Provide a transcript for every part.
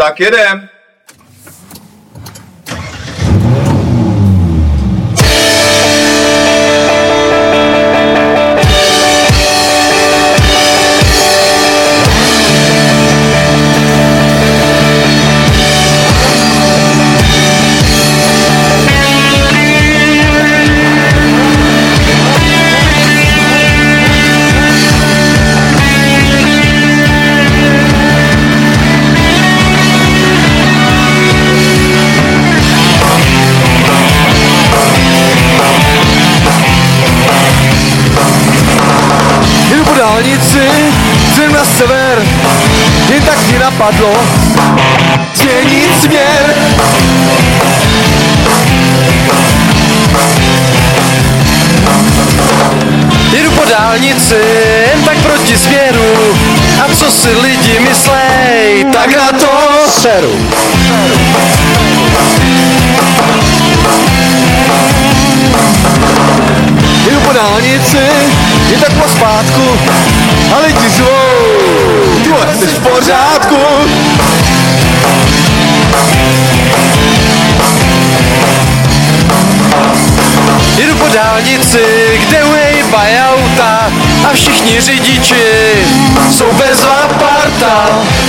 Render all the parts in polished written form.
Tak jedem. Jdem na sever, jen tak mě napadlo změnit směr. Jedu po dálnici, jen tak proti směru, a co si lidi myslej, tak na to seru. Jedu po dálnici, je tak po zpátku, a lidi zvou, tvoje jsi v pořádku. Jedu po dálnici, kde uhejbají auta, a všichni řidiči jsou bezvá parta.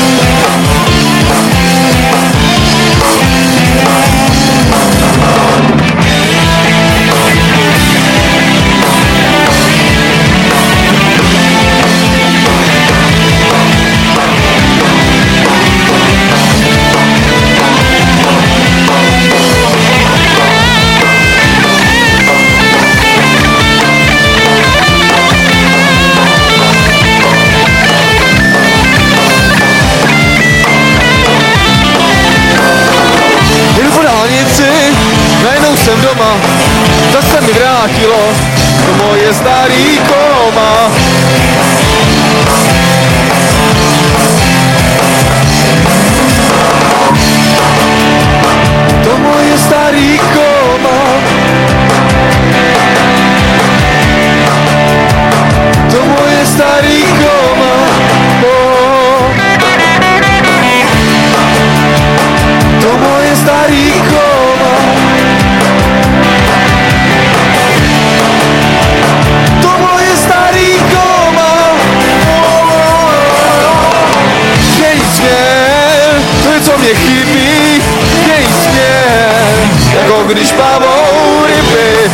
Najednou jsem doma, zase mi vrátilo to moje starý koma. To moje starý koma. To moje starý koma. To moje starý koma. To moje starý koma. Měj směr, to je co mě chybí. Měj směr, jako když plavou ryby.